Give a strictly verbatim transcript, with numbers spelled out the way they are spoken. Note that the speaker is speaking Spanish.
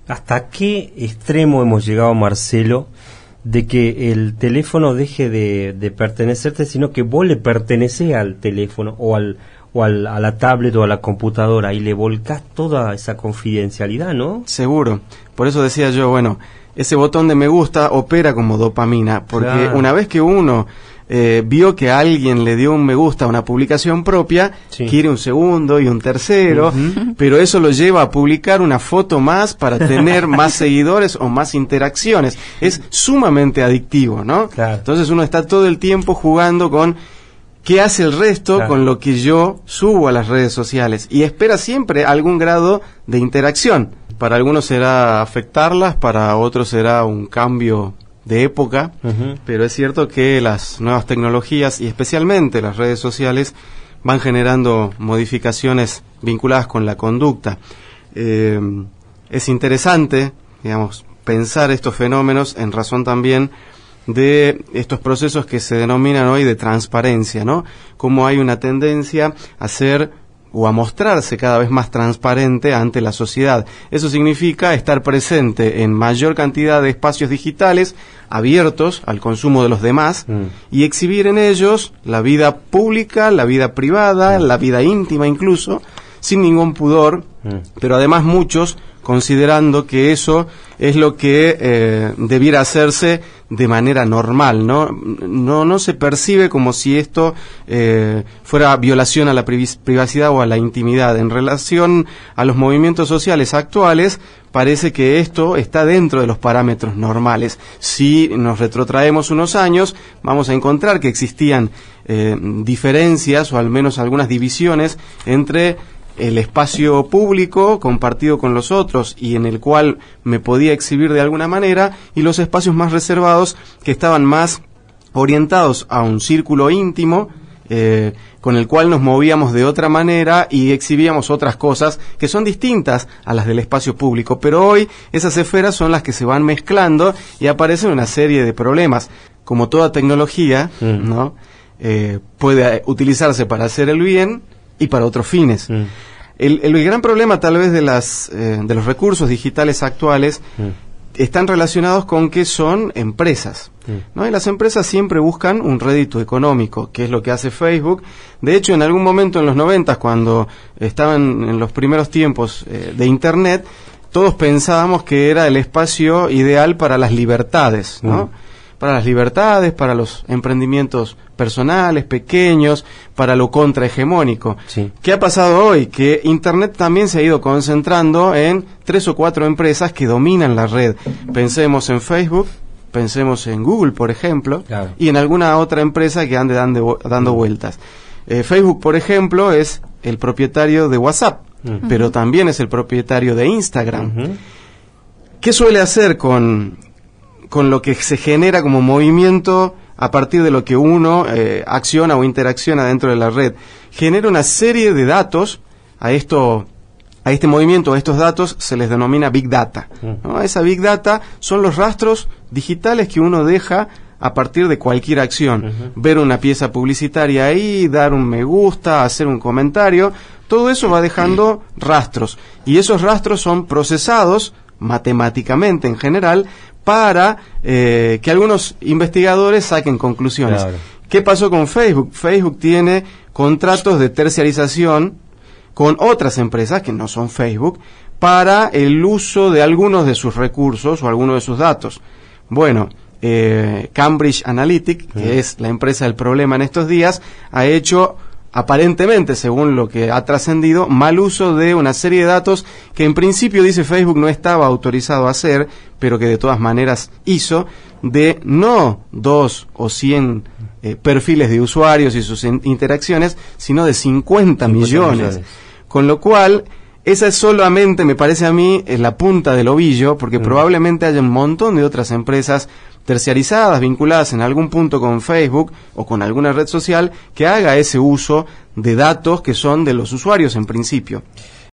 ¿Hasta qué extremo hemos llegado, Marcelo, de que el teléfono deje de, de pertenecerte, sino que vos le pertenecés al teléfono o al o al, a la tablet o a la computadora y le volcás toda esa confidencialidad, ¿no? Seguro. Por eso decía yo, bueno, ese botón de me gusta opera como dopamina, porque claro, una vez que uno eh, vio que alguien le dio un me gusta a una publicación propia, sí, quiere un segundo y un tercero, uh-huh, pero eso lo lleva a publicar una foto más para tener más seguidores o más interacciones. Es sumamente adictivo, ¿no? Claro. Entonces uno está todo el tiempo jugando con qué hace el resto, claro, con lo que yo subo a las redes sociales, y espera siempre algún grado de interacción. Para algunos será afectarlas, para otros será un cambio de época, uh-huh, pero es cierto que las nuevas tecnologías y especialmente las redes sociales van generando modificaciones vinculadas con la conducta. Eh, es interesante, digamos, pensar estos fenómenos en razón también de estos procesos que se denominan hoy de transparencia, ¿no? Como hay una tendencia a ser o a mostrarse cada vez más transparente ante la sociedad. Eso significa estar presente en mayor cantidad de espacios digitales abiertos al consumo de los demás, mm, y exhibir en ellos la vida pública, la vida privada, mm, la vida íntima incluso, sin ningún pudor, mm, pero además muchos considerando que eso es lo que eh, debiera hacerse de manera normal, ¿no? No, no se percibe como si esto eh, fuera violación a la privacidad o a la intimidad. En relación a los movimientos sociales actuales, parece que esto está dentro de los parámetros normales. Si nos retrotraemos unos años, vamos a encontrar que existían eh, diferencias o al menos algunas divisiones entre el espacio público compartido con los otros y en el cual me podía exhibir de alguna manera, y los espacios más reservados que estaban más orientados a un círculo íntimo eh, con el cual nos movíamos de otra manera y exhibíamos otras cosas que son distintas a las del espacio público. Pero hoy esas esferas son las que se van mezclando y aparecen una serie de problemas. Como toda tecnología, mm, ¿no? Eh, puede utilizarse para hacer el bien y para otros fines. Mm. El, el gran problema tal vez de las eh, de los recursos digitales actuales mm. están relacionados con que son empresas, mm. ¿no? Y las empresas siempre buscan un rédito económico, que es lo que hace Facebook. De hecho, en algún momento en los noventas, cuando estaban en los primeros tiempos eh, de Internet, todos pensábamos que era el espacio ideal para las libertades, ¿no? Mm. Para las libertades, para los emprendimientos personales, pequeños, para lo contrahegemónico. Sí. ¿Qué ha pasado hoy? Que Internet también se ha ido concentrando en tres o cuatro empresas que dominan la red. Pensemos en Facebook, pensemos en Google, por ejemplo, claro, y en alguna otra empresa que ande dando, dando mm. vueltas. Eh, Facebook, por ejemplo, es el propietario de WhatsApp, mm. pero también es el propietario de Instagram. Mm-hmm. ¿Qué suele hacer con... con lo que se genera como movimiento a partir de lo que uno eh, acciona o interacciona dentro de la red? Genera una serie de datos. A esto, a este movimiento, a estos datos se les denomina Big Data, ¿no? Esa Big Data son los rastros digitales que uno deja a partir de cualquier acción. Uh-huh. Ver una pieza publicitaria ahí, dar un me gusta, hacer un comentario, todo eso va dejando rastros, y esos rastros son procesados matemáticamente en general para eh, que algunos investigadores saquen conclusiones. Claro. ¿Qué pasó con Facebook? Facebook tiene contratos de terciarización con otras empresas que no son Facebook para el uso de algunos de sus recursos o algunos de sus datos. Bueno, eh, Cambridge Analytica, que mm. es la empresa del problema en estos días, ha hecho, aparentemente, según lo que ha trascendido, mal uso de una serie de datos que en principio, dice Facebook, no estaba autorizado a hacer, pero que de todas maneras hizo, de no dos o cien eh, perfiles de usuarios y sus in- interacciones, sino de cincuenta millones. Con lo cual, esa es solamente, me parece a mí, es la punta del ovillo, porque mm. probablemente haya un montón de otras empresas terciarizadas, vinculadas en algún punto con Facebook o con alguna red social, que haga ese uso de datos que son de los usuarios en principio.